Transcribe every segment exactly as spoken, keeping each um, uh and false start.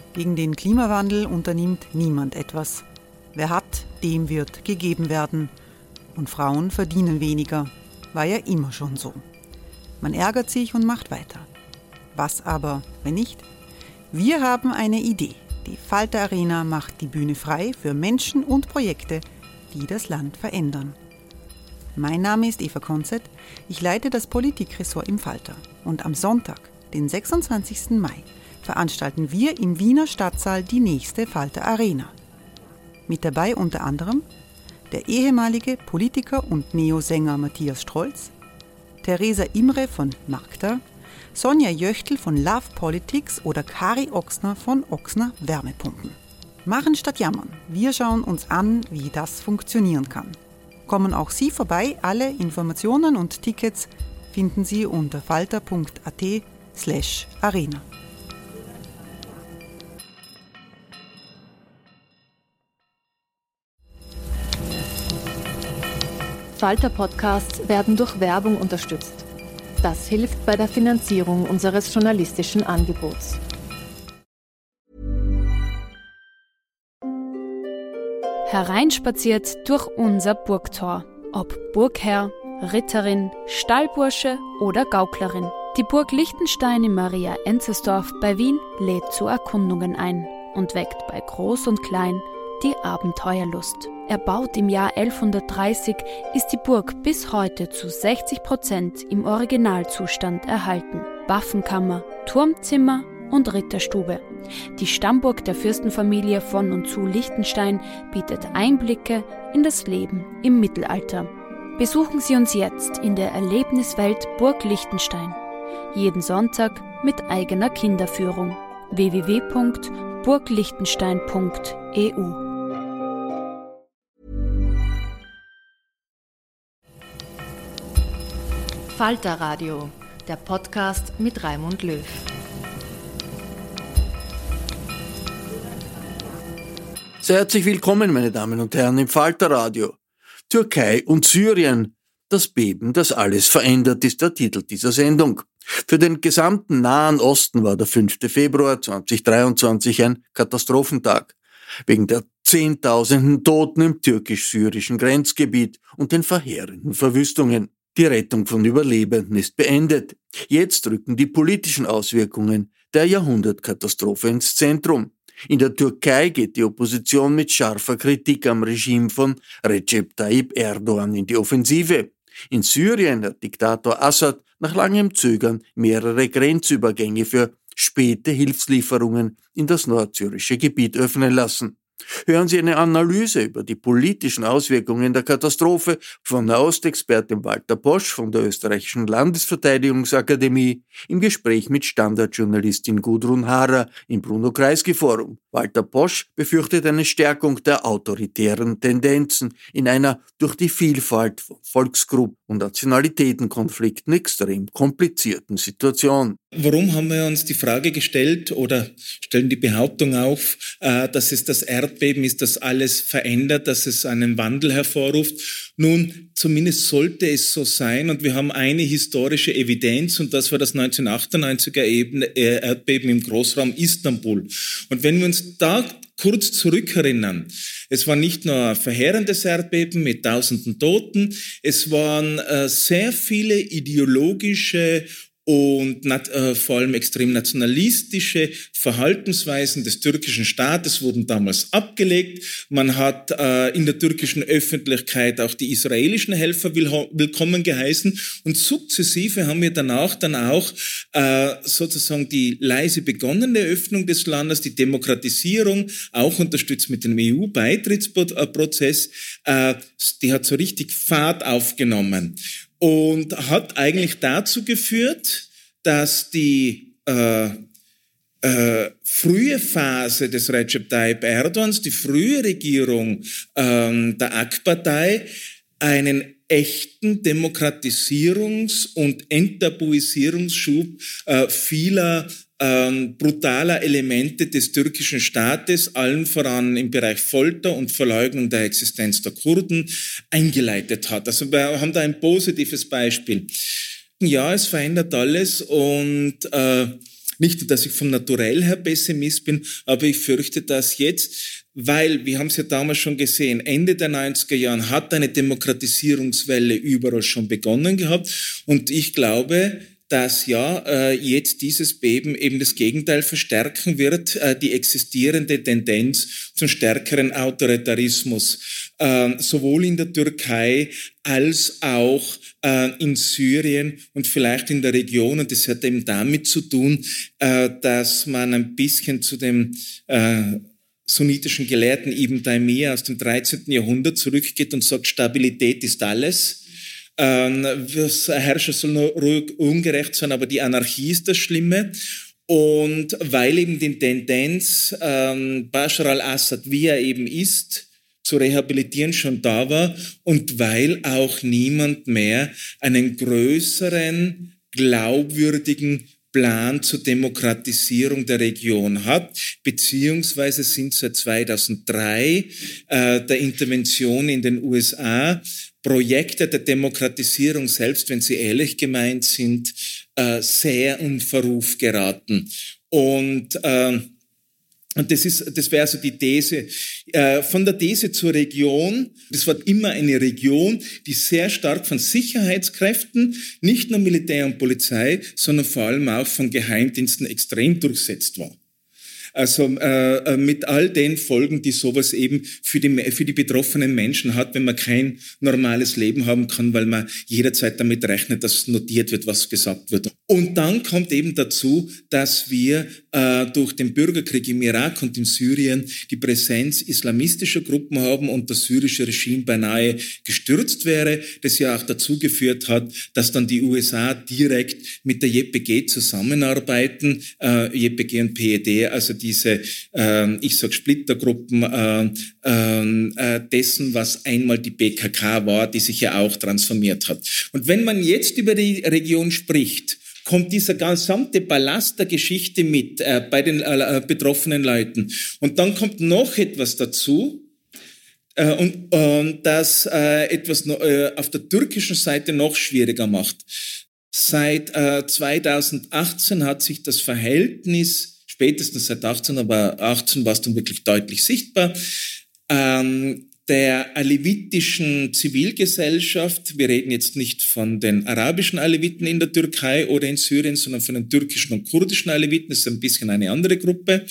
Gegen den Klimawandel unternimmt niemand etwas. Wer hat, dem wird gegeben werden. Und Frauen verdienen weniger. War ja immer schon so. Man ärgert sich und macht weiter. Was aber, wenn nicht? Wir haben eine Idee. Die Falter Arena macht die Bühne frei für Menschen und Projekte, die das Land verändern. Mein Name ist Eva Konzett, ich leite das Politikressort im Falter. Und am Sonntag, den sechsundzwanzigsten Mai, veranstalten wir im Wiener Stadtsaal die nächste Falter Arena. Mit dabei unter anderem der ehemalige Politiker und Neosänger Matthias Strolz, Theresa Imre von Magda, Sonja Jöchtl von Love Politics oder Kari Ochsner von Ochsner Wärmepumpen. Machen statt jammern. Wir schauen uns an, wie das funktionieren kann. Kommen auch Sie vorbei. Alle Informationen und Tickets finden Sie unter falter punkt at slash arena. Falter-Podcasts werden durch Werbung unterstützt. Das hilft bei der Finanzierung unseres journalistischen Angebots. Hereinspaziert durch unser Burgtor. Ob Burgherr, Ritterin, Stallbursche oder Gauklerin. Die Burg Liechtenstein in Maria Enzersdorf bei Wien lädt zu Erkundungen ein und weckt bei Groß und Klein die Abenteuerlust. Erbaut im Jahr elfhundertdreißig, ist die Burg bis heute zu sechzig Prozent im Originalzustand erhalten. Waffenkammer, Turmzimmer und Ritterstube. Die Stammburg der Fürstenfamilie von und zu Liechtenstein bietet Einblicke in das Leben im Mittelalter. Besuchen Sie uns jetzt in der Erlebniswelt Burg Liechtenstein. Jeden Sonntag mit eigener Kinderführung. w w w punkt burgliechtenstein punkt e u Falter Radio, der Podcast mit Raimund Löw. Sehr herzlich willkommen, meine Damen und Herren, im Falter Radio. Türkei und Syrien. Das Beben, das alles verändert, ist der Titel dieser Sendung. Für den gesamten Nahen Osten war der fünfte Februar zweitausenddreiundzwanzig ein Katastrophentag. Wegen der Zehntausenden Toten im türkisch-syrischen Grenzgebiet und den verheerenden Verwüstungen. Die Rettung von Überlebenden ist beendet. Jetzt rücken die politischen Auswirkungen der Jahrhundertkatastrophe ins Zentrum. In der Türkei geht die Opposition mit scharfer Kritik am Regime von Recep Tayyip Erdogan in die Offensive. In Syrien hat Diktator Assad nach langem Zögern mehrere Grenzübergänge für späte Hilfslieferungen in das nordsyrische Gebiet öffnen lassen. Hören Sie eine Analyse über die politischen Auswirkungen der Katastrophe von Nahostexpertin Walter Posch von der Österreichischen Landesverteidigungsakademie im Gespräch mit Standardjournalistin Gudrun Harrer im Bruno-Kreisky-Forum. Walter Posch befürchtet eine Stärkung der autoritären Tendenzen in einer durch die Vielfalt von Volksgruppen und Nationalitätenkonflikten extrem komplizierten Situation. Warum haben wir uns die Frage gestellt oder stellen die Behauptung auf, dass es das Erdbeben ist, das alles verändert, dass es einen Wandel hervorruft? Nun, zumindest sollte es so sein und wir haben eine historische Evidenz und das war das neunzehnhundertachtundneunziger Erdbeben im Großraum Istanbul. Und wenn wir uns da kurz zurückerinnern, es war nicht nur ein verheerendes Erdbeben mit tausenden Toten, es waren äh, sehr viele ideologische und nat- äh, vor allem extrem nationalistische Verhaltensweisen des türkischen Staates wurden damals abgelegt. Man hat äh, in der türkischen Öffentlichkeit auch die israelischen Helfer will- willkommen geheißen und sukzessive haben wir danach dann auch äh, sozusagen die leise begonnene Öffnung des Landes, die Demokratisierung, auch unterstützt mit dem E U-Beitrittsprozess, äh, die hat so richtig Fahrt aufgenommen. Und hat eigentlich dazu geführt, dass die äh, äh, frühe Phase des Recep Tayyip Erdogans, die frühe Regierung ähm, der A K Partei, einen echten Demokratisierungs- und Enttabuisierungsschub äh, vieler ähm, brutaler Elemente des türkischen Staates, allen voran im Bereich Folter und Verleugnung der Existenz der Kurden, eingeleitet hat. Also wir haben da ein positives Beispiel. Ja, es verändert alles und äh, Nicht nur, dass ich vom Naturell her Pessimist bin, aber ich fürchte, dass jetzt, weil, wir haben es ja damals schon gesehen, Ende der neunziger Jahren hat eine Demokratisierungswelle überall schon begonnen gehabt und ich glaube, dass ja äh, jetzt dieses Beben eben das Gegenteil verstärken wird, äh, die existierende Tendenz zum stärkeren Autoritarismus, äh, sowohl in der Türkei als auch äh, in Syrien und vielleicht in der Region. Und das hat eben damit zu tun, äh, dass man ein bisschen zu dem äh, sunnitischen Gelehrten Ibn Taymiyyah aus dem dreizehnten Jahrhundert zurückgeht und sagt, Stabilität ist alles. Ähm, Herrscher soll nur ruhig ungerecht sein, aber die Anarchie ist das Schlimme. Und weil eben die Tendenz, ähm, Bashar al-Assad, wie er eben ist, zu rehabilitieren schon da war und weil auch niemand mehr einen größeren, glaubwürdigen Plan zur Demokratisierung der Region hat, beziehungsweise sind seit zweitausenddrei äh, der Intervention in den U S A Projekte der Demokratisierung, selbst wenn sie ehrlich gemeint sind, äh, sehr in Verruf geraten. Und äh, Und das ist, das wäre also die These. Äh, von der These zur Region, das war immer eine Region, die sehr stark von Sicherheitskräften, nicht nur Militär und Polizei, sondern vor allem auch von Geheimdiensten extrem durchsetzt war. Also äh, mit all den Folgen, die sowas eben für die, für die betroffenen Menschen hat, wenn man kein normales Leben haben kann, weil man jederzeit damit rechnet, dass notiert wird, was gesagt wird. Und dann kommt eben dazu, dass wir äh, durch den Bürgerkrieg im Irak und in Syrien die Präsenz islamistischer Gruppen haben und das syrische Regime beinahe gestürzt wäre, das ja auch dazu geführt hat, dass dann die U S A direkt mit der J P G zusammenarbeiten, äh, J P G und P E D, also diese, äh, ich sag Splittergruppen äh, äh, dessen, was einmal die B K K war, die sich ja auch transformiert hat. Und wenn man jetzt über die Region spricht, kommt dieser gesamte Ballast der Geschichte mit äh, bei den äh, betroffenen Leuten. Und dann kommt noch etwas dazu, äh, und äh, das äh, etwas no, äh, auf der türkischen Seite noch schwieriger macht. Seit äh, zweitausendachtzehn hat sich das Verhältnis, spätestens seit achtzehn, aber achtzehn war es dann wirklich deutlich sichtbar, ähm, der alevitischen Zivilgesellschaft, wir reden jetzt nicht von den arabischen Aleviten in der Türkei oder in Syrien, sondern von den türkischen und kurdischen Aleviten, das ist ein bisschen eine andere Gruppe,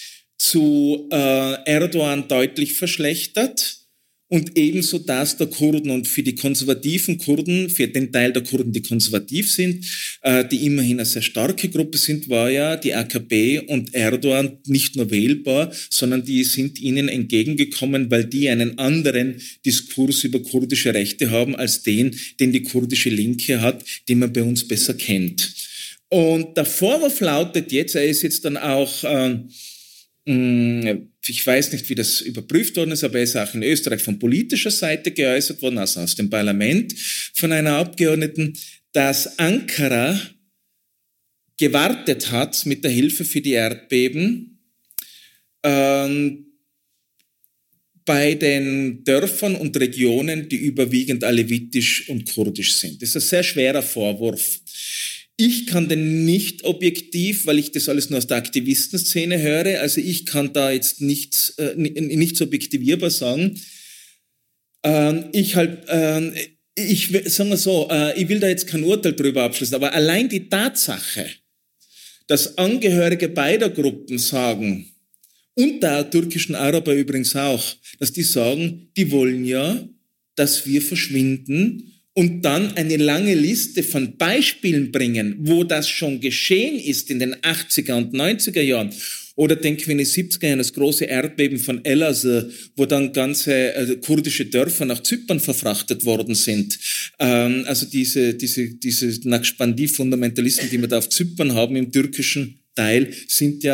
zu äh, Erdogan deutlich verschlechtert. Und ebenso das der Kurden und für die konservativen Kurden, für den Teil der Kurden, die konservativ sind, äh, die immerhin eine sehr starke Gruppe sind, war ja die A K P und Erdogan nicht nur wählbar, sondern die sind ihnen entgegengekommen, weil die einen anderen Diskurs über kurdische Rechte haben als den, den die kurdische Linke hat, den man bei uns besser kennt. Und der Vorwurf lautet jetzt, er ist jetzt dann auch... Äh, ich weiß nicht, wie das überprüft worden ist, aber er ist auch in Österreich von politischer Seite geäußert worden, also aus dem Parlament von einer Abgeordneten, dass Ankara gewartet hat mit der Hilfe für die Erdbeben ähm, bei den Dörfern und Regionen, die überwiegend alevitisch und kurdisch sind. Das ist ein sehr schwerer Vorwurf. Ich kann den nicht objektiv, weil ich das alles nur aus der Aktivistenszene höre, also ich kann da jetzt nicht, äh, nicht so objektivierbar sagen. Ähm, ich halt, ähm, ich sagen wir so, äh, ich will da jetzt kein Urteil drüber abschließen, aber allein die Tatsache, dass Angehörige beider Gruppen sagen, und der türkischen Araber übrigens auch, dass die sagen, die wollen ja, dass wir verschwinden, und dann eine lange Liste von Beispielen bringen, wo das schon geschehen ist in den achtziger und neunziger Jahren. Oder denken wir in den siebziger Jahren das große Erdbeben von Elazığ, wo dann ganze äh, kurdische Dörfer nach Zypern verfrachtet worden sind. Ähm, also diese, diese, diese Naqshbandi-Fundamentalisten, die wir da auf Zypern haben, im türkischen Teil, sind ja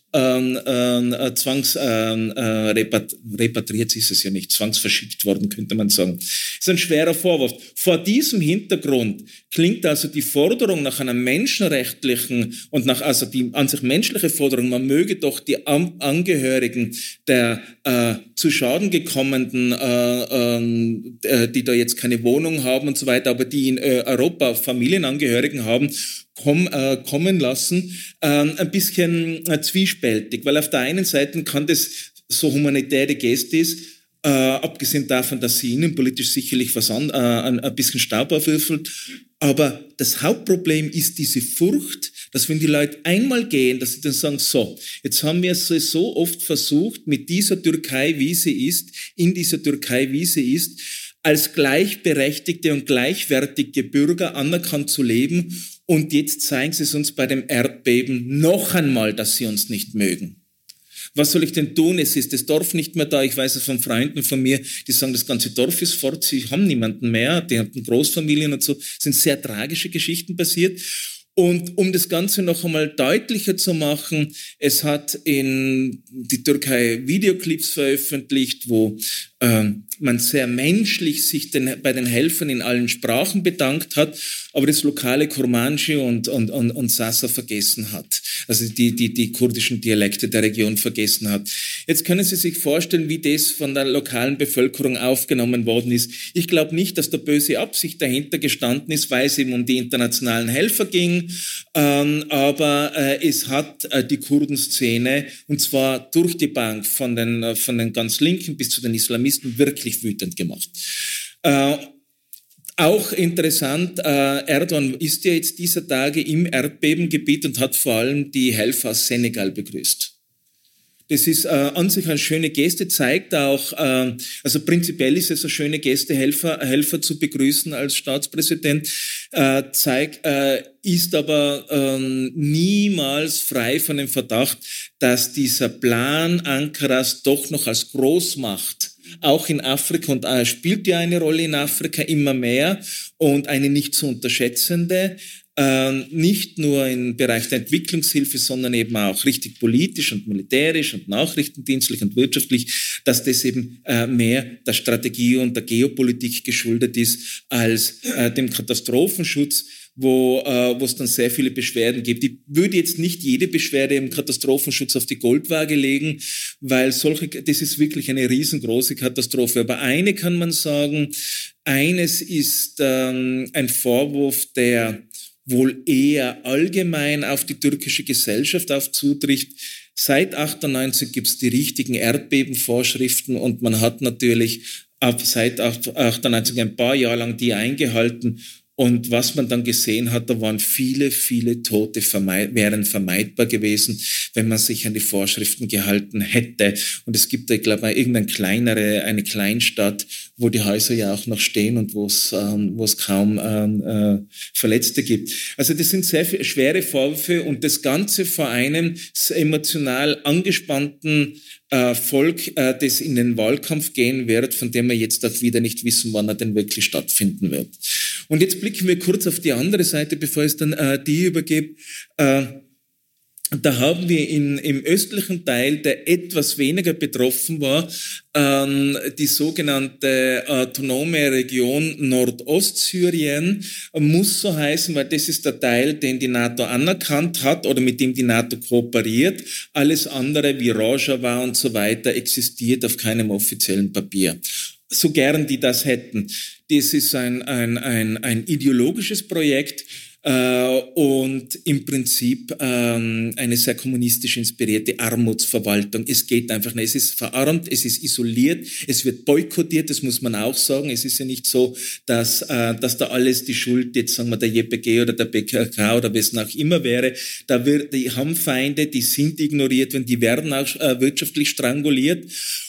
ähm, äh, zwangs äh, äh, repat- repatriiert ist es ja nicht, zwangsverschickt worden, könnte man sagen. Das ist ein schwerer Vorwurf. Vor diesem Hintergrund klingt also die Forderung nach einer menschenrechtlichen und nach, also die an sich menschliche Forderung, man möge doch die An- Angehörigen der äh, zu Schaden gekommenen, äh, äh, die da jetzt keine Wohnung haben und so weiter, aber die in äh, Europa Familienangehörigen haben, komm, äh, kommen lassen, äh, ein bisschen äh, zwiespältig, weil auf der einen Seite kann das so humanitäre Geste ist, äh, abgesehen davon, dass sie innenpolitisch sicherlich was an, äh, ein, ein bisschen Staub aufwürfelt, aber das Hauptproblem ist diese Furcht, dass wenn die Leute einmal gehen, dass sie dann sagen, so, jetzt haben wir es so oft versucht, mit dieser Türkei, wie sie ist, in dieser Türkei, wie sie ist, als gleichberechtigte und gleichwertige Bürger anerkannt zu leben. Und jetzt zeigen sie es uns bei dem Erdbeben noch einmal, dass sie uns nicht mögen. Was soll ich denn tun? Es ist das Dorf nicht mehr da. Ich weiß es von Freunden von mir, die sagen, das ganze Dorf ist fort. Sie haben niemanden mehr. Die haben Großfamilien und so. Es sind sehr tragische Geschichten passiert. Und um das Ganze noch einmal deutlicher zu machen, es hat in die Türkei Videoclips veröffentlicht, wo äh, man sehr menschlich sich den, bei den Helfern in allen Sprachen bedankt hat, aber das lokale Kurmanji und, und, und, und Sasa vergessen hat. Also die, die, die kurdischen Dialekte der Region vergessen hat. Jetzt können Sie sich vorstellen, wie das von der lokalen Bevölkerung aufgenommen worden ist. Ich glaube nicht, dass da böse Absicht dahinter gestanden ist, weil es eben um die internationalen Helfer ging, ähm, aber äh, es hat äh, die Kurdenszene, und zwar durch die Bank, von den, äh, von den ganz Linken bis zu den Islamisten, wirklich wütend gemacht. Äh, Auch interessant, äh, Erdogan ist ja jetzt dieser Tage im Erdbebengebiet und hat vor allem die Helfer aus Senegal begrüßt. Das ist äh, an sich eine schöne Geste, zeigt auch, äh, also prinzipiell ist es eine schöne Geste, Helfer, Helfer zu begrüßen als Staatspräsident, äh, zeigt, äh, ist aber äh, niemals frei von dem Verdacht, dass dieser Plan Ankaras doch noch als Großmacht auch in Afrika, und äh, spielt ja eine Rolle in Afrika immer mehr und eine nicht zu unterschätzende, äh, nicht nur im Bereich der Entwicklungshilfe, sondern eben auch richtig politisch und militärisch und nachrichtendienstlich und wirtschaftlich, dass das eben äh, mehr der Strategie und der Geopolitik geschuldet ist als äh, dem Katastrophenschutz, wo äh, wo es dann sehr viele Beschwerden gibt. Ich würde jetzt nicht jede Beschwerde im Katastrophenschutz auf die Goldwaage legen, weil solche, das ist wirklich eine riesengroße Katastrophe. Aber eine kann man sagen, eines ist ähm, ein Vorwurf, der wohl eher allgemein auf die türkische Gesellschaft aufzutrifft. Seit achtundneunzig gibt es die richtigen Erdbebenvorschriften und man hat natürlich ab seit achtundneunzig ein paar Jahre lang die eingehalten. Und was man dann gesehen hat, da waren viele, viele Tote vermeid- wären vermeidbar gewesen, wenn man sich an die Vorschriften gehalten hätte. Und es gibt, ich glaube, irgendeine kleinere, eine Kleinstadt, wo die Häuser ja auch noch stehen und wo es, ähm, wo es kaum ähm, äh, Verletzte gibt. Also das sind sehr viel, schwere Vorwürfe und das Ganze vor einem emotional angespannten äh, Volk, äh, das in den Wahlkampf gehen wird, von dem wir jetzt auch wieder nicht wissen, wann er denn wirklich stattfinden wird. Und jetzt blicken wir kurz auf die andere Seite, bevor ich es dann äh, die übergebe. Äh, da haben wir in, im östlichen Teil, der etwas weniger betroffen war, ähm, die sogenannte autonome Region Nordostsyrien, muss so heißen, weil das ist der Teil, den die NATO anerkannt hat oder mit dem die NATO kooperiert. Alles andere wie Rojava und so weiter existiert auf keinem offiziellen Papier. So gern die das hätten. Das ist ein, ein, ein, ein ideologisches Projekt äh, und im Prinzip ähm, eine sehr kommunistisch inspirierte Armutsverwaltung. Es geht einfach nicht. Es ist verarmt, es ist isoliert, es wird boykottiert, das muss man auch sagen. Es ist ja nicht so, dass, äh, dass da alles die Schuld jetzt, sagen wir, der J P G oder der B K K oder wessen auch immer wäre. Da wird, die haben Feinde, die sind ignoriert, wenn die werden auch äh, wirtschaftlich stranguliert.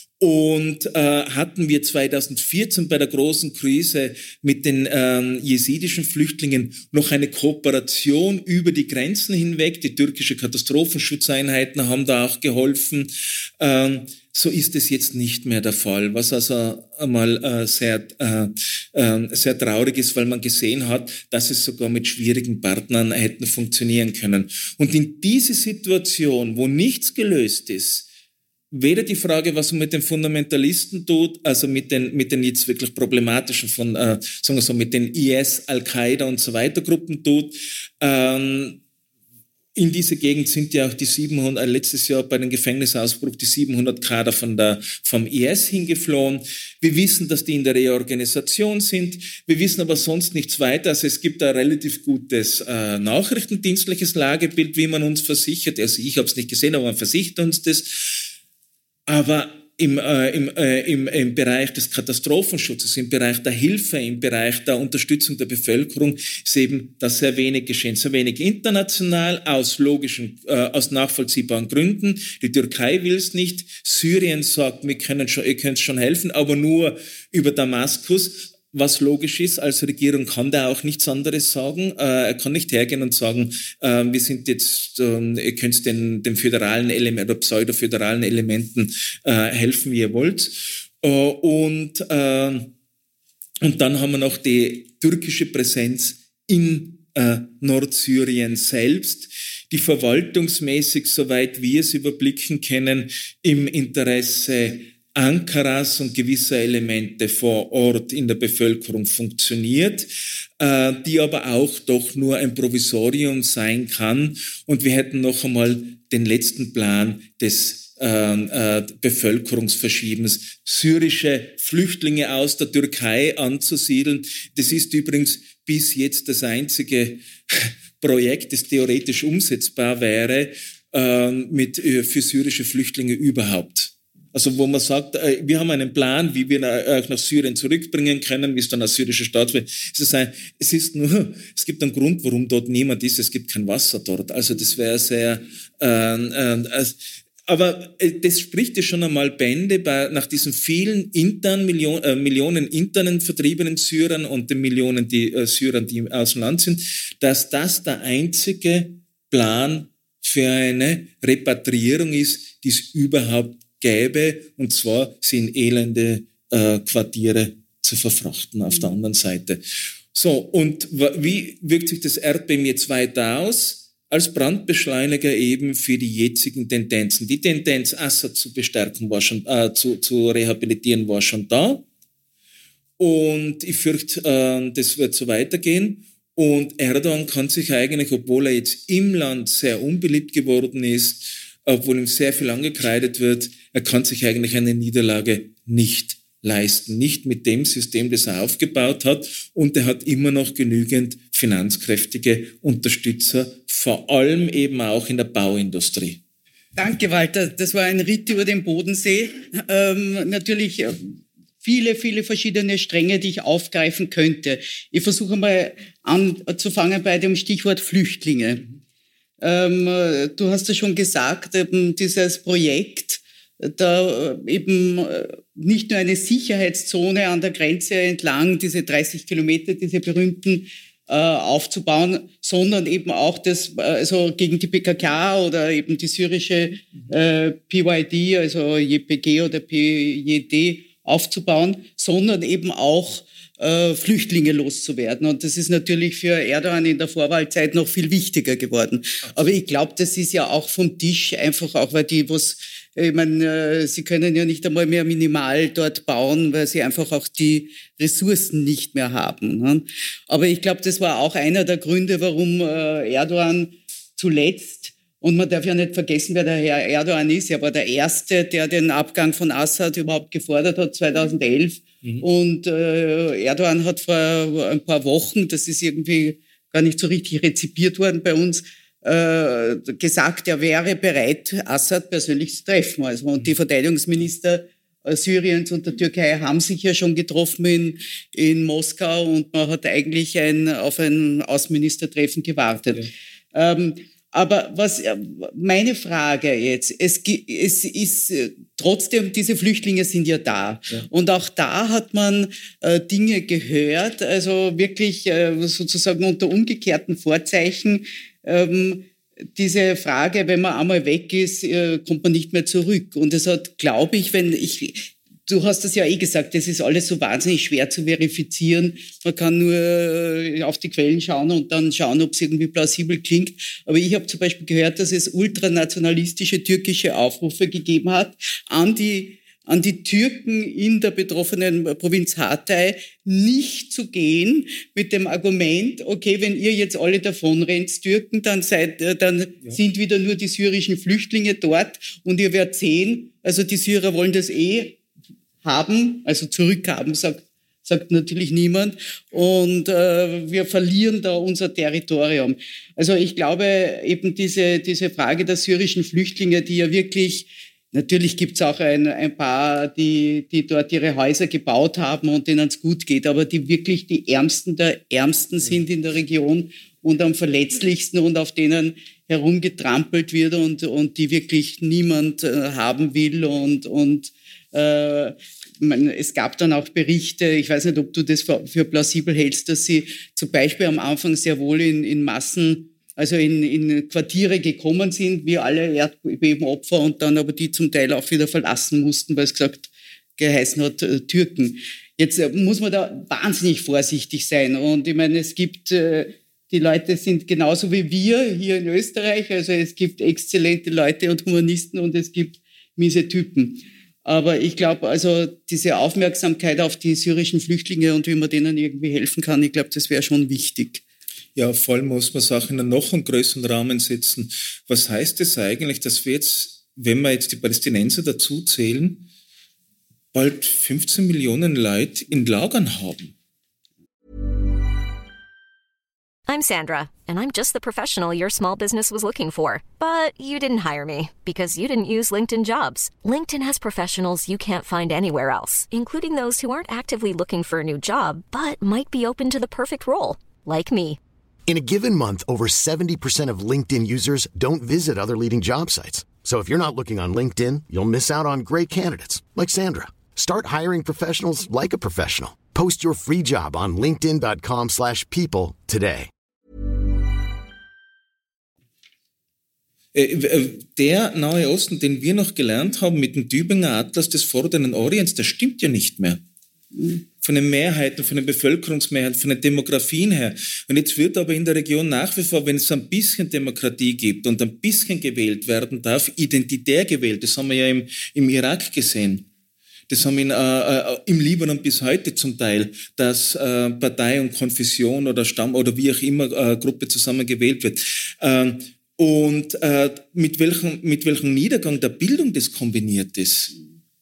Und äh, hatten wir zweitausendvierzehn bei der großen Krise mit den ähm, jesidischen Flüchtlingen noch eine Kooperation über die Grenzen hinweg. Die türkische Katastrophenschutzeinheiten haben da auch geholfen. Ähm, So ist es jetzt nicht mehr der Fall, was also einmal äh, sehr, äh, äh, sehr traurig ist, weil man gesehen hat, dass es sogar mit schwierigen Partnern hätten funktionieren können. Und in diese Situation, wo nichts gelöst ist, weder die Frage, was man mit den Fundamentalisten tut, also mit den, mit den jetzt wirklich problematischen von, äh, sagen wir so, mit den I S, Al-Qaida und so weiter Gruppen tut. Ähm, in diese Gegend sind ja auch die siebenhundert, äh, letztes Jahr bei dem Gefängnisausbruch die siebenhundert Kader von der, vom I S hingeflohen. Wir wissen, dass die in der Reorganisation sind. Wir wissen aber sonst nichts weiter. Also es gibt ein relativ gutes äh, nachrichtendienstliches Lagebild, wie man uns versichert. Also ich habe es nicht gesehen, aber man versichert uns das. Aber im, äh, im, äh, im, im Bereich des Katastrophenschutzes, im Bereich der Hilfe, im Bereich der Unterstützung der Bevölkerung ist eben da sehr wenig geschehen. Sehr wenig international, aus logischen, äh, aus nachvollziehbaren Gründen. Die Türkei will es nicht. Syrien sagt, wir können schon, ihr könnt schon helfen, aber nur über Damaskus. Was logisch ist, als Regierung kann der auch nichts anderes sagen. Äh, er kann nicht hergehen und sagen, äh, wir sind jetzt, äh, ihr könnt den, den föderalen Elementen oder pseudo-föderalen Elementen äh, helfen, wie ihr wollt. Äh, und, äh, und dann haben wir noch die türkische Präsenz in äh, Nordsyrien selbst, die verwaltungsmäßig, soweit wir es überblicken können, im Interesse Ankaras und gewisser Elemente vor Ort in der Bevölkerung funktioniert, äh, die aber auch doch nur ein Provisorium sein kann. Und wir hätten noch einmal den letzten Plan des äh, äh, Bevölkerungsverschiebens, syrische Flüchtlinge aus der Türkei anzusiedeln. Das ist übrigens bis jetzt das einzige Projekt, das theoretisch umsetzbar wäre, äh, mit, äh, für syrische Flüchtlinge überhaupt. Also wo man sagt, wir haben einen Plan, wie wir nach Syrien zurückbringen können, wie es dann als syrischer Staat wird. Es ist nur, es gibt einen Grund, warum dort niemand ist. Es gibt kein Wasser dort. Also das wäre sehr, äh, äh, aber das spricht ja schon einmal Bände bei, nach diesen vielen internen Millionen, äh, Millionen internen vertriebenen Syrern und den Millionen die äh, Syrern, die aus dem Land sind, dass das der einzige Plan für eine Repatriierung ist, die es überhaupt gäbe, und zwar sie in elende äh, Quartiere zu verfrachten auf der anderen Seite. So, und w- wie wirkt sich das Erdbeben jetzt weiter aus? Als Brandbeschleuniger eben für die jetzigen Tendenzen. Die Tendenz, Assad zu bestärken, war schon, äh, zu, zu rehabilitieren, war schon da. Und ich fürchte, äh, das wird so weitergehen. Und Erdogan kann sich eigentlich, obwohl er jetzt im Land sehr unbeliebt geworden ist, obwohl ihm sehr viel angekreidet wird, er kann sich eigentlich eine Niederlage nicht leisten. Nicht mit dem System, das er aufgebaut hat. Und er hat immer noch genügend finanzkräftige Unterstützer, vor allem eben auch in der Bauindustrie. Danke, Walter. Das war ein Ritt über den Bodensee. Ähm, natürlich viele, viele verschiedene Stränge, die ich aufgreifen könnte. Ich versuche mal anzufangen bei dem Stichwort Flüchtlinge. Ähm, du hast ja schon gesagt, eben dieses Projekt, da eben nicht nur eine Sicherheitszone an der Grenze entlang, diese dreißig Kilometer, diese berühmten, äh, aufzubauen, sondern eben auch das, also gegen die P K K oder eben die syrische äh, P Y D, also J P G oder P J D aufzubauen, sondern eben auch Äh, Flüchtlinge loszuwerden. Und das ist natürlich für Erdogan in der Vorwahlzeit noch viel wichtiger geworden. Aber ich glaube, das ist ja auch vom Tisch, einfach auch, weil die, was, ich meine, äh, sie können ja nicht einmal mehr minimal dort bauen, weil sie einfach auch die Ressourcen nicht mehr haben. Ne? Aber ich glaube, das war auch einer der Gründe, warum äh, Erdogan zuletzt, und man darf ja nicht vergessen, wer der Herr Erdogan ist, er war der Erste, der den Abgang von Assad überhaupt gefordert hat, zweitausendelf. Mhm. Und äh, Erdogan hat vor ein paar Wochen, das ist irgendwie gar nicht so richtig rezipiert worden bei uns, äh, gesagt, er wäre bereit, Assad persönlich zu treffen. Also, und die Verteidigungsminister äh, Syriens und der Türkei haben sich ja schon getroffen in, in Moskau, und man hat eigentlich ein, auf ein Außenministertreffen gewartet. Ja. Ähm, Aber was meine Frage jetzt, es, es ist trotzdem, diese Flüchtlinge sind ja da. Ja. Und auch da hat man äh, Dinge gehört, also wirklich äh, sozusagen unter umgekehrten Vorzeichen. Ähm, diese Frage, wenn man einmal weg ist, kommt man nicht mehr zurück. Und es hat, glaube ich, wenn ich, du hast das ja eh gesagt, das ist alles so wahnsinnig schwer zu verifizieren. Man kann nur auf die Quellen schauen und dann schauen, ob es irgendwie plausibel klingt. Aber ich habe zum Beispiel gehört, dass es ultranationalistische türkische Aufrufe gegeben hat an die an die Türken in der betroffenen Provinz Hatay nicht zu gehen mit dem Argument, okay, wenn ihr jetzt alle davonrennt, Türken, dann seid, dann ja. sind wieder nur die syrischen Flüchtlinge dort und ihr werdet sehen, also die Syrer wollen das eh haben, also zurückhaben, sagt, sagt natürlich niemand und äh, wir verlieren da unser Territorium. Also ich glaube eben diese, diese Frage der syrischen Flüchtlinge, die ja wirklich natürlich gibt's auch ein, ein paar, die, die dort ihre Häuser gebaut haben und denen es gut geht, aber die wirklich die Ärmsten der Ärmsten sind in der Region und am verletzlichsten und auf denen herumgetrampelt wird und, und die wirklich niemand äh, haben will. Und, und äh, man, es gab dann auch Berichte, ich weiß nicht, ob du das für, für plausibel hältst, dass sie zum Beispiel am Anfang sehr wohl in, in Massen also in, in Quartiere gekommen sind, wie alle Erdbebenopfer und dann aber die zum Teil auch wieder verlassen mussten, weil es gesagt geheißen hat, äh, Türken. Jetzt äh, muss man da wahnsinnig vorsichtig sein und ich meine, es gibt, äh, die Leute sind genauso wie wir hier in Österreich, also es gibt exzellente Leute und Humanisten und es gibt miese Typen. Aber ich glaube, also diese Aufmerksamkeit auf die syrischen Flüchtlinge und wie man denen irgendwie helfen kann, ich glaube, das wäre schon wichtig. Ja, vor allem muss man es auch in einen noch einen größeren Rahmen setzen. Was heißt es eigentlich, dass wir jetzt, wenn wir jetzt die Palästinenser dazu zählen, bald fünfzehn Millionen Leute in Lagern haben? I'm Sandra, and I'm just the professional your small business was looking for. But you didn't hire me because you didn't use LinkedIn Jobs. LinkedIn has professionals you can't find anywhere else, including those who aren't actively looking for a new job, but might be open to the perfect role, like me. In a given month, over seventy percent of LinkedIn users don't visit other leading job sites. So if you're not looking on LinkedIn, you'll miss out on great candidates like Sandra. Start hiring professionals like a professional. Post your free job on linkedin dot com slash people today. Der Nahe Osten, den wir noch gelernt haben mit dem Tübinger Atlas des Vorderen Orients, der stimmt ja nicht mehr. Von den Mehrheiten, von den Bevölkerungsmehrheiten, von den Demografien her. Und jetzt wird aber in der Region nach wie vor, wenn es ein bisschen Demokratie gibt und ein bisschen gewählt werden darf, identitär gewählt. Das haben wir ja im, im Irak gesehen. Das haben wir in, äh, im Libanon bis heute zum Teil, dass äh, Partei und Konfession oder Stamm oder wie auch immer äh, Gruppe zusammen gewählt wird. Ähm, und äh, mit welchem, mit welchem Niedergang der Bildung das kombiniert ist.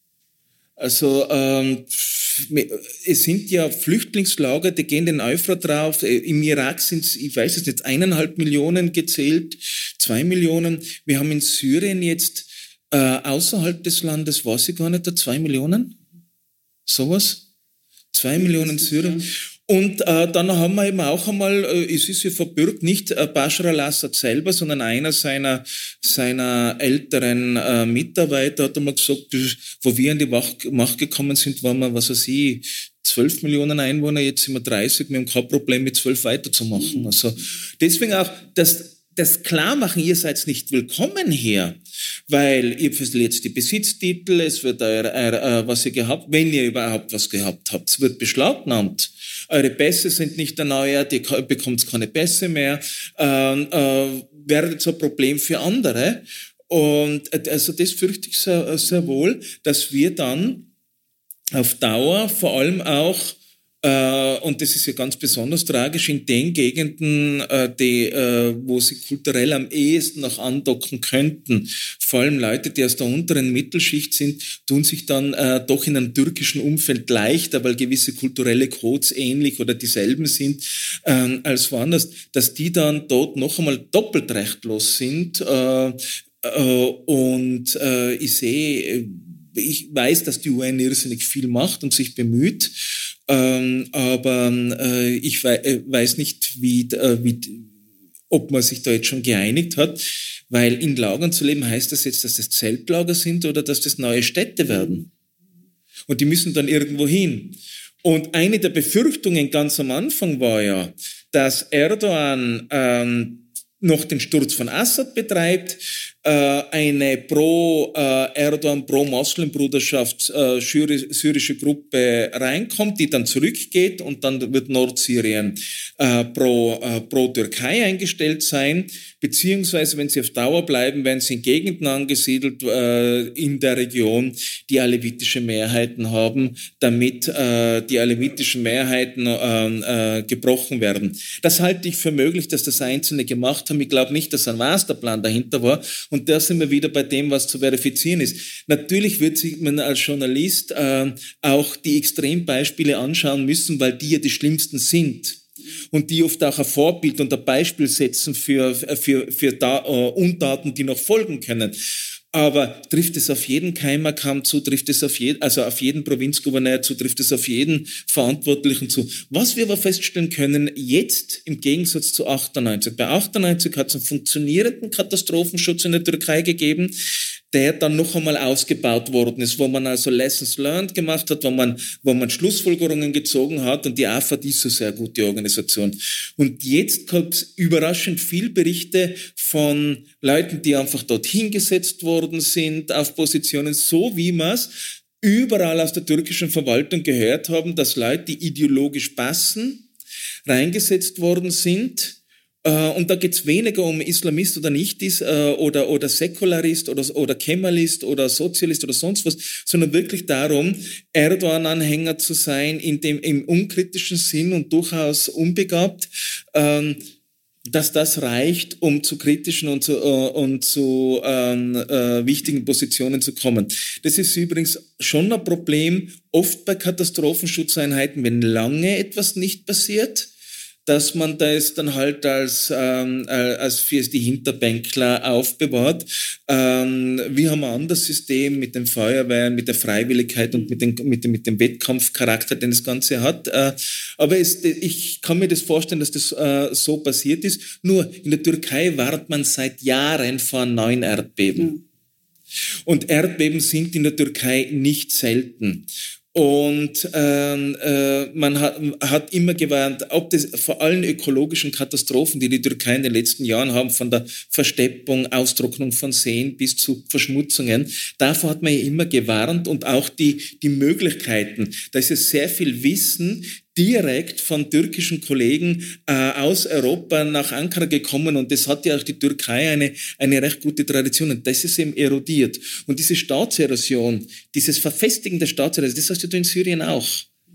Also ähm, es sind ja Flüchtlingslager, die gehen den Euphrat drauf. Im Irak sind es, ich weiß es nicht, eineinhalb Millionen gezählt, zwei Millionen. Wir haben in Syrien jetzt äh, außerhalb des Landes, weiß ich gar nicht, da zwei Millionen? Sowas? Zwei Millionen Syrer. Und äh, dann haben wir eben auch einmal, äh, es ist ja verbürgt, nicht äh, Bashar al-Assad selber, sondern einer seiner seiner älteren äh, Mitarbeiter hat einmal gesagt, wo wir an die Macht, Macht gekommen sind, waren wir, was weiß ich, zwölf Millionen Einwohner, jetzt sind wir dreißig, wir haben kein Problem mit zwölf weiterzumachen. Also deswegen auch das das Klarmachen, ihr seid nicht willkommen hier, weil ihr verliert die Besitztitel, es wird euer, euer, was ihr gehabt, wenn ihr überhaupt was gehabt habt, es wird beschlagnahmt. Eure Pässe sind nicht erneuert, ihr bekommt keine Pässe mehr, äh, äh, werdet so ein Problem für andere. Und also das fürchte ich sehr, sehr wohl, dass wir dann auf Dauer vor allem auch Uh, und das ist ja ganz besonders tragisch in den Gegenden, uh, die, uh, wo sie kulturell am ehesten noch andocken könnten. Vor allem Leute, die aus der unteren Mittelschicht sind, tun sich dann uh, doch in einem türkischen Umfeld leichter, weil gewisse kulturelle Codes ähnlich oder dieselben sind uh, als woanders, dass die dann dort noch einmal doppelt rechtlos sind. Uh, uh, und uh, ich sehe, ich weiß, dass die U N irrsinnig viel macht und sich bemüht. Ähm, aber äh, ich we- äh, weiß nicht, wie, äh, wie, ob man sich da jetzt schon geeinigt hat, weil in Lagern zu leben heißt das jetzt, dass das Zeltlager sind oder dass das neue Städte werden. Und die müssen dann irgendwo hin. Und eine der Befürchtungen ganz am Anfang war ja, dass Erdogan ähm, noch den Sturz von Assad betreibt, äh, eine pro-Erdogan, äh, pro-Moslem-Bruderschaft äh, syrische Gruppe reinkommt, die dann zurückgeht und dann wird Nordsyrien äh, pro, äh, pro-Türkei eingestellt sein, beziehungsweise wenn sie auf Dauer bleiben, werden sie in Gegenden angesiedelt äh, in der Region, die alevitische Mehrheiten haben, damit äh, die alevitischen Mehrheiten äh, äh, gebrochen werden. Das halte ich für möglich, dass das Einzelne gemacht haben. Ich glaube nicht, dass ein Masterplan dahinter war. Und da sind wir wieder bei dem, was zu verifizieren ist. Natürlich wird sich man als Journalist äh, auch die Extrembeispiele anschauen müssen, weil die ja die schlimmsten sind. Und die oft auch ein Vorbild und ein Beispiel setzen für, für, für da, uh, Untaten, die noch folgen können. Aber trifft es auf jeden Keimerkamm zu, trifft es auf jeden, also auf jeden Provinzgouverneur zu, trifft es auf jeden Verantwortlichen zu. Was wir aber feststellen können, jetzt im Gegensatz zu achtundneunzig. Bei achtundneunzig hat es einen funktionierenden Katastrophenschutz in der Türkei gegeben, der dann noch einmal ausgebaut worden ist, wo man also Lessons learned gemacht hat, wo man, wo man Schlussfolgerungen gezogen hat, und die A F A D ist eine sehr gute Organisation. Und jetzt gab es überraschend viel Berichte von Leuten, die einfach dort hingesetzt worden sind auf Positionen, so wie man es überall aus der türkischen Verwaltung gehört haben, dass Leute, die ideologisch passen, reingesetzt worden sind. Und da geht es weniger um Islamist oder nicht ist, oder, oder Säkularist oder, oder Kemalist oder Sozialist oder sonst was, sondern wirklich darum, Erdogan-Anhänger zu sein, in dem, im unkritischen Sinn und durchaus unbegabt, ähm, dass das reicht, um zu kritischen und zu, äh, und zu ähm, äh, wichtigen Positionen zu kommen. Das ist übrigens schon ein Problem, oft bei Katastrophenschutzeinheiten, wenn lange etwas nicht passiert, dass man das dann halt als, ähm, als für die Hinterbänkler aufbewahrt. Ähm, wir haben ein anderes System mit den Feuerwehren, mit der Freiwilligkeit und mit, den, mit, dem, mit dem Wettkampfcharakter, den das Ganze hat. Äh, aber es, ich kann mir das vorstellen, dass das äh, so passiert ist. Nur in der Türkei wartet man seit Jahren vor einem neuen Erdbeben. Mhm. Und Erdbeben sind in der Türkei nicht selten. Und ähm, äh, man hat, hat immer gewarnt, ob das vor allen ökologischen Katastrophen, die die Türkei in den letzten Jahren haben, von der Versteppung, Austrocknung von Seen bis zu Verschmutzungen, davor hat man ja immer gewarnt, und auch die, die Möglichkeiten. Da ist es sehr viel Wissen direkt von türkischen Kollegen äh, aus Europa nach Ankara gekommen, und das hat ja auch die Türkei eine, eine recht gute Tradition, und das ist eben erodiert. Und diese Staatserosion, dieses Verfestigen der Staatserosion, das hast du in Syrien auch.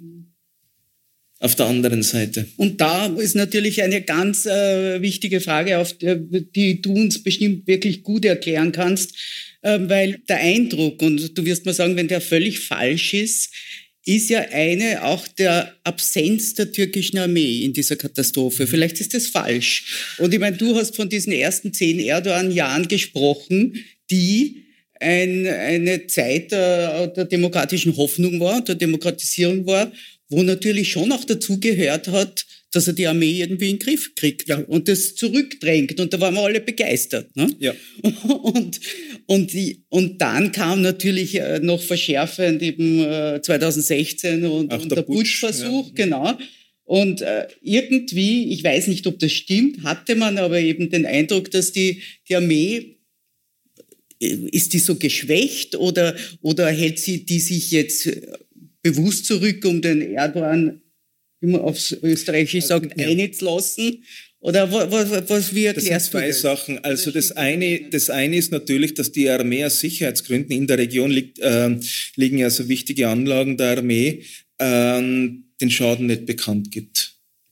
Auf der anderen Seite. Und da ist natürlich eine ganz äh, wichtige Frage, auf die, die du uns bestimmt wirklich gut erklären kannst, äh, weil der Eindruck, und du wirst mal sagen, wenn der völlig falsch ist, ist ja eine auch der Absenz der türkischen Armee in dieser Katastrophe. Vielleicht ist das falsch. Und ich meine, du hast von diesen ersten zehn Erdogan-Jahren gesprochen, die ein, eine Zeit der, der demokratischen Hoffnung war, der Demokratisierung war, wo natürlich schon auch dazu gehört hat, dass er die Armee irgendwie in den Griff kriegt, ja, und das zurückdrängt. Und da waren wir alle begeistert. Ne? Ja. Und, und, die, und dann kam natürlich noch verschärfend eben zweitausendsechzehn und, und der, der Putschversuch, ja. Genau. Und äh, irgendwie, ich weiß nicht, ob das stimmt, hatte man aber eben den Eindruck, dass die, die Armee, ist die so geschwächt, oder, oder hält sie die sich jetzt bewusst zurück, um den Erdogan, wie man aufs Österreichisch sagt, ja, einzulassen? Oder was, was, was wie erklärst du das? Das sind zwei Sachen. Also das eine, das eine ist natürlich, dass die Armee aus Sicherheitsgründen, in der Region liegt, äh, liegen ja so wichtige Anlagen der Armee, äh, den Schaden nicht bekannt gibt.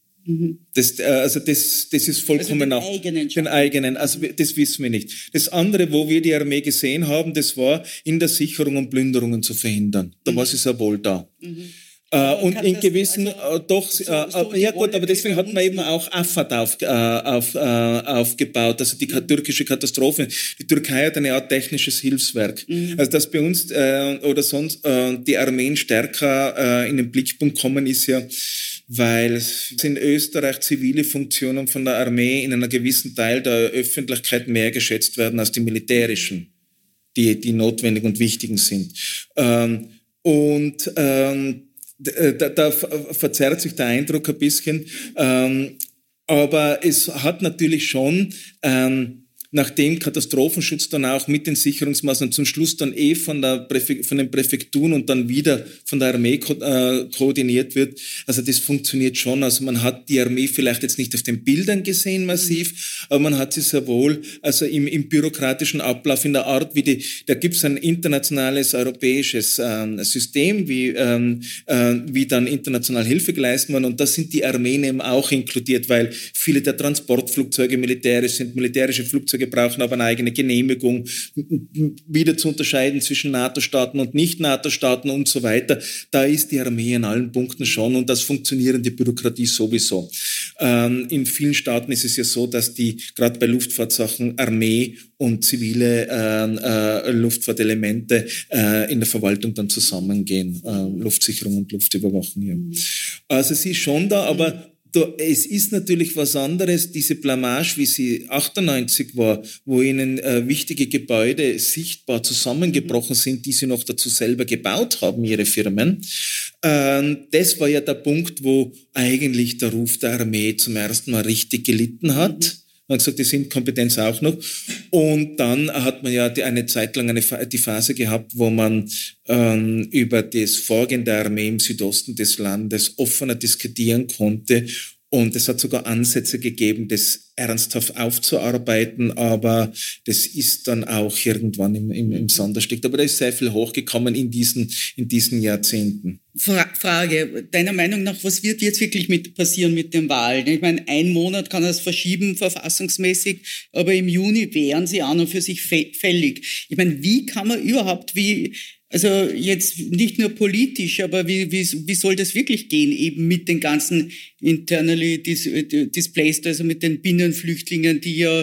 Das, äh, also das, das ist vollkommen also den eigenen, den eigenen, also das wissen wir nicht. Das andere, wo wir die Armee gesehen haben, das war in der Sicherung und Plünderungen zu verhindern. Da mhm. war sie sehr wohl da. Mhm. Äh, und in das, gewissen, also, äh, doch, so, so äh, ja gut, aber deswegen hat man eben auch Afad auf, äh, auf, äh, aufgebaut, also die mhm. türkische Katastrophe. Die Türkei hat eine Art technisches Hilfswerk. Mhm. Also dass bei uns äh, oder sonst äh, die Armeen stärker äh, in den Blickpunkt kommen, ist ja, weil in Österreich zivile Funktionen von der Armee in einem gewissen Teil der Öffentlichkeit mehr geschätzt werden als die militärischen, die, die notwendig und wichtigen sind. Ähm, und ähm, da, da verzerrt sich der Eindruck ein bisschen. Ähm, Aber es hat natürlich schon, ähm, nachdem Katastrophenschutz dann auch mit den Sicherungsmaßnahmen zum Schluss dann eh von, der Präfe- von den Präfekturen und dann wieder von der Armee ko- äh, koordiniert wird. Also das funktioniert schon. Also man hat die Armee vielleicht jetzt nicht auf den Bildern gesehen massiv, aber man hat sie sehr wohl, also im, im bürokratischen Ablauf, in der Art, wie die, da gibt es ein internationales, europäisches äh, System, wie, ähm, äh, wie dann international Hilfe geleistet wird, und da sind die Armeen eben auch inkludiert, weil viele der Transportflugzeuge militärisch sind, militärische Flugzeuge brauchen aber eine eigene Genehmigung, wieder zu unterscheiden zwischen NATO-Staaten und Nicht-NATO-Staaten und so weiter. Da ist die Armee in allen Punkten schon, und das funktionierende Bürokratie sowieso. Ähm, in vielen Staaten ist es ja so, dass die gerade bei Luftfahrtsachen Armee und zivile äh, äh, Luftfahrtelemente äh, in der Verwaltung dann zusammengehen, äh, Luftsicherung und Luftüberwachung hier. Also sie ist schon da, aber Da, es ist natürlich was anderes, diese Blamage, wie sie achtundneunzig war, wo ihnen äh, wichtige Gebäude sichtbar zusammengebrochen sind, die sie noch dazu selber gebaut haben, ihre Firmen. Ähm, das war ja der Punkt, wo eigentlich der Ruf der Armee zum ersten Mal richtig gelitten hat. Man hat gesagt, die sind Kompetenz auch noch. Und dann hat man ja die, eine Zeit lang eine, die Phase gehabt, wo man ähm, über das Vorgehen der Armee im Südosten des Landes offener diskutieren konnte. Und es hat sogar Ansätze gegeben, das ernsthaft aufzuarbeiten, aber das ist dann auch irgendwann im, im, im Sand erstickt. Aber da ist sehr viel hochgekommen in diesen, in diesen Jahrzehnten. Fra- Frage, deiner Meinung nach, was wird jetzt wirklich mit passieren mit den Wahlen? Ich meine, ein Monat kann das verschieben, verfassungsmäßig, aber im Juni wären sie an und für sich fällig. Ich meine, wie kann man überhaupt, wie... Also jetzt nicht nur politisch, aber wie, wie, wie soll das wirklich gehen, eben mit den ganzen internally dis, displaced, also mit den Binnenflüchtlingen, die ja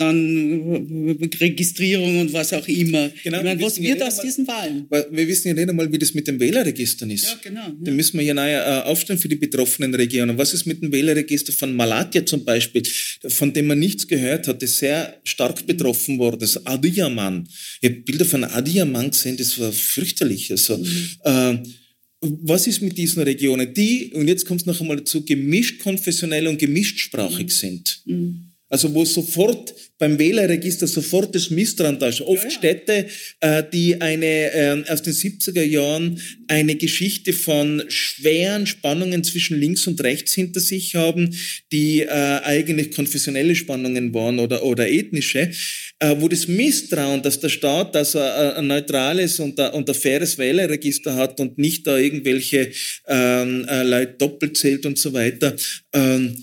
dann Registrierung und was auch immer. Genau, ich meine, was wir wird ja aus einmal, diesen Wahlen? Wir wissen ja nicht einmal, wie das mit den Wählerregistern ist. Ja, genau. Ja. Da müssen wir ja neu äh, aufstellen für die betroffenen Regionen. Was ist mit dem Wählerregister von Malatya zum Beispiel, von dem man nichts gehört hat, das sehr stark betroffen wurde, das Adiyaman. Ich habe Bilder von Adiyaman gesehen, das war fürchterlich. Also, mhm. äh, was ist mit diesen Regionen, die, und jetzt kommt es noch einmal dazu, gemischt konfessionell und gemischtsprachig mhm. sind? Mhm. Also wo sofort beim Wählerregister sofort das Misstrauen da ist. Oft ja, ja. Städte, äh, die eine äh, aus den siebziger Jahren eine Geschichte von schweren Spannungen zwischen links und rechts hinter sich haben, die äh, eigentlich konfessionelle Spannungen waren oder oder ethnische, äh, wo das Misstrauen, dass der Staat also ein, ein neutrales und ein, und ein faires Wählerregister hat und nicht da irgendwelche ähm, äh, Leute doppelt zählt und so weiter, ähm,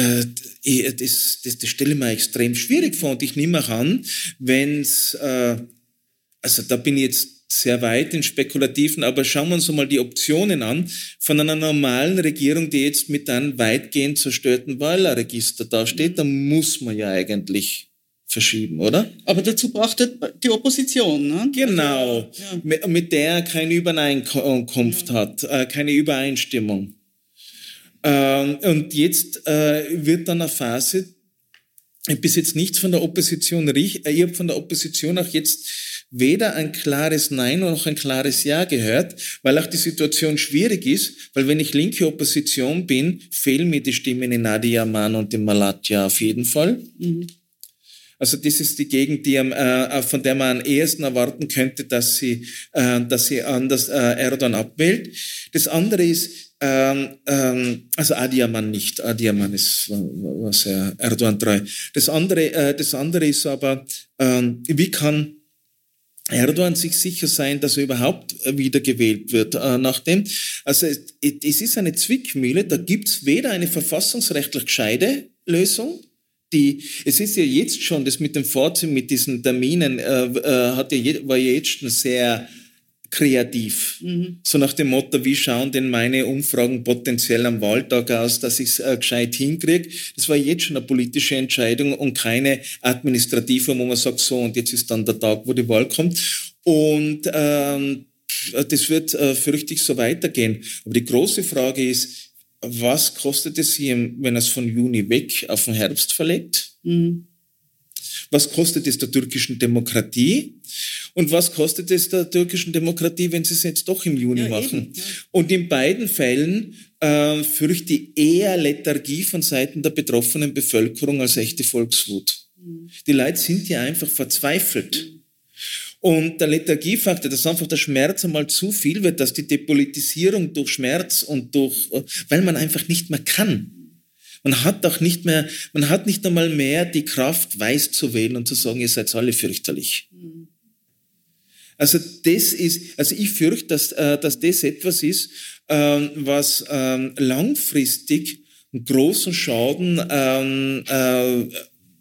Das, das, das stelle ich mir extrem schwierig vor, und ich nehme auch an, wenn es, äh, also da bin ich jetzt sehr weit in Spekulativen, aber schauen wir uns mal die Optionen an von einer normalen Regierung, die jetzt mit einem weitgehend zerstörten Wählerregister dasteht, dann muss man ja eigentlich verschieben, oder? Aber dazu braucht die Opposition, ne? Genau, also, ja. mit, mit der er keine Übereinkunft ja. hat, äh, keine Übereinstimmung. Und jetzt äh, wird dann eine Phase, ich habe bis jetzt nichts von der Opposition, ich habe von der Opposition auch jetzt weder ein klares Nein noch ein klares Ja gehört, weil auch die Situation schwierig ist, weil wenn ich linke Opposition bin, fehlen mir die Stimmen in Adiyaman und in Malatya auf jeden Fall. Mhm. Also das ist die Gegend, die, äh, von der man am ehesten erwarten könnte, dass sie, äh, dass sie anders äh, Erdogan abwählt. Das andere ist, Ähm, ähm, also Adiyaman nicht. Adiyaman ist war sehr Erdogan-treu. Das andere, äh, das andere ist aber, ähm, wie kann Erdogan sich sicher sein, dass er überhaupt wiedergewählt wird äh, nach dem? Also es, es ist eine Zwickmühle. Da gibt's weder eine verfassungsrechtlich gescheite Lösung. Die, es ist ja jetzt schon, das mit dem Vorziehen, mit diesen Terminen, äh, äh, hat ja, war ja jetzt schon sehr kreativ. Mhm. So nach dem Motto, wie schauen denn meine Umfragen potenziell am Wahltag aus, dass ich es äh, gescheit hinkriege. Das war jetzt schon eine politische Entscheidung und keine administrative, wo man sagt, so, und jetzt ist dann der Tag, wo die Wahl kommt. Und ähm, das wird, äh, fürchte ich, so weitergehen. Aber die große Frage ist, was kostet es ihm, wenn er es von Juni weg auf den Herbst verlegt? Mhm. Was kostet es der türkischen Demokratie? Und was kostet es der türkischen Demokratie, wenn sie es jetzt doch im Juni ja, machen? Eben, ja. Und in beiden Fällen äh, fürchte ich eher Lethargie von Seiten der betroffenen Bevölkerung als echte Volkswut. Mhm. Die Leute sind ja einfach verzweifelt. Mhm. Und der Lethargiefaktor, dass einfach der Schmerz einmal zu viel wird, dass die Depolitisierung durch Schmerz und durch, weil man einfach nicht mehr kann. Man hat auch nicht mehr, man hat nicht einmal mehr die Kraft, weiß zu wählen und zu sagen, ihr seid alle fürchterlich. Mhm. Also das ist, also ich fürchte, dass, äh, dass das etwas ist, ähm, was ähm, langfristig einen großen Schaden ähm, äh,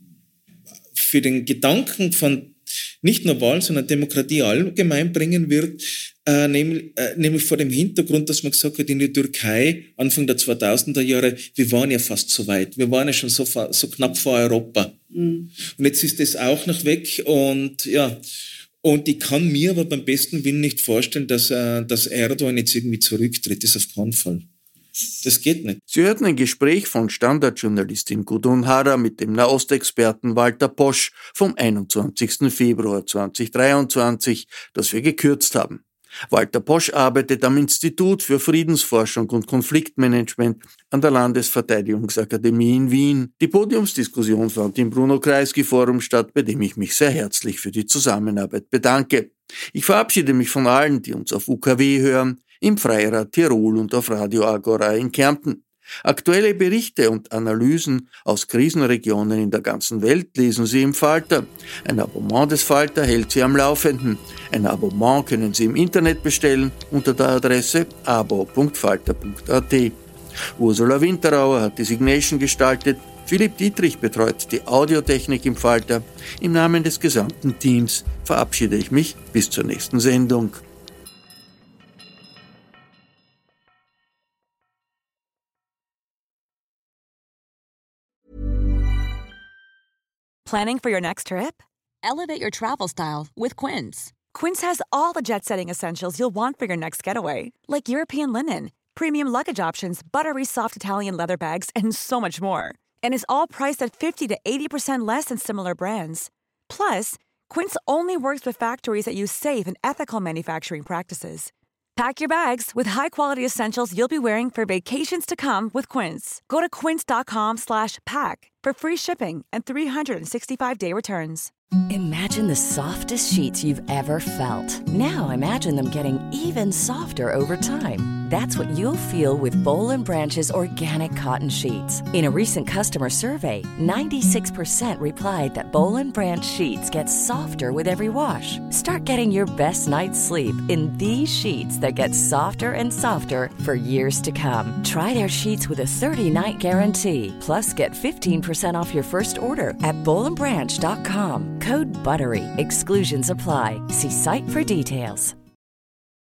für den Gedanken von nicht nur Wahlen, sondern Demokratie allgemein bringen wird, äh, nämlich, äh, nämlich vor dem Hintergrund, dass man gesagt hat, in der Türkei, Anfang der zweitausender Jahre, wir waren ja fast so weit, wir waren ja schon so, so knapp vor Europa. Mhm. Und jetzt ist das auch noch weg und ja, und ich kann mir aber beim besten Willen nicht vorstellen, dass, äh, dass Erdogan jetzt irgendwie zurücktritt, das ist auf keinen Fall. Das geht nicht. Sie hörten ein Gespräch von Standardjournalistin Gudrun Harrer mit dem Nahostexperten Walter Posch vom einundzwanzigsten Februar zweitausenddreiundzwanzig, das wir gekürzt haben. Walter Posch arbeitet am Institut für Friedensforschung und Konfliktmanagement an der Landesverteidigungsakademie in Wien. Die Podiumsdiskussion fand im Bruno-Kreisky-Forum statt, bei dem ich mich sehr herzlich für die Zusammenarbeit bedanke. Ich verabschiede mich von allen, die uns auf U K W hören, im Freirad Tirol und auf Radio Agora in Kärnten. Aktuelle Berichte und Analysen aus Krisenregionen in der ganzen Welt lesen Sie im Falter. Ein Abonnement des Falter hält Sie am Laufenden. Ein Abonnement können Sie im Internet bestellen unter der Adresse abo punkt falter punkt a t. Ursula Winterauer hat die Signation gestaltet. Philipp Dietrich betreut die Audiotechnik im Falter. Im Namen des gesamten Teams verabschiede ich mich bis zur nächsten Sendung. Planning for your next trip? Elevate your travel style with Quince. Quince has all the jet-setting essentials you'll want for your next getaway, like European linen, premium luggage options, buttery soft Italian leather bags, and so much more. And is all priced at fifty to eighty percent less than similar brands. Plus, Quince only works with factories that use safe and ethical manufacturing practices. Pack your bags with high-quality essentials you'll be wearing for vacations to come with Quince. Go to quince.com slash pack for free shipping and three sixty-five day returns. Imagine the softest sheets you've ever felt. Now imagine them getting even softer over time. That's what you'll feel with Boll and Branch's organic cotton sheets. In a recent customer survey, ninety-six percent replied that Boll and Branch sheets get softer with every wash. Start getting your best night's sleep in these sheets that get softer and softer for years to come. Try their sheets with a thirty-night guarantee. Plus, get fifteen percent off your first order at boll and branch dot com. Code BUTTERY. Exclusions apply. See site for details.